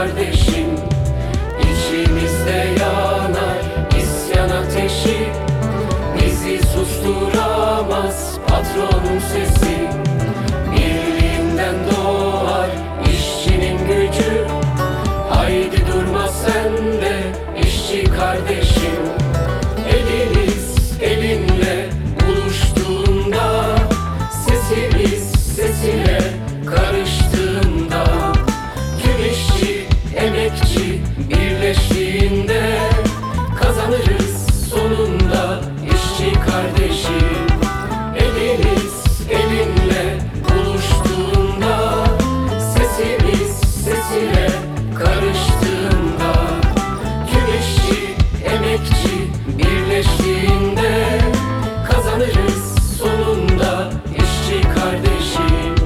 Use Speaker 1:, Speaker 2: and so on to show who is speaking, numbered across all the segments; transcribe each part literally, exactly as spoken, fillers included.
Speaker 1: kardeşim. İçimizde yanar isyan ateşi, bizi susturamaz patronun sesi. Birliğinden doğar işçinin gücü, haydi durma sen de işçi kardeşim. Eliniz elinle buluştuğunda, sesimiz sesile karıştığında, tüm işçi emekçi birleştiğinde kazanırız sonunda işçi kardeşim. Eliniz elinle buluştuğunda, sesimiz sesile karıştığında, tüm işçi emekçi birleştiğinde kazanırız sonunda işçi kardeşim.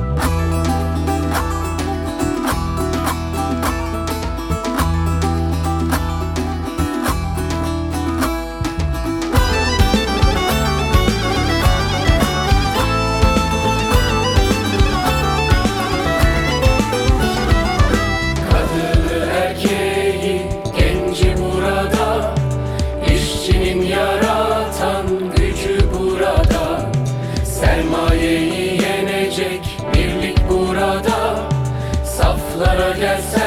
Speaker 1: Kadını erkeği genci burada, işçinin yaratan gücü burada. Sermayeyi yenecek birlik burada, saflara gel.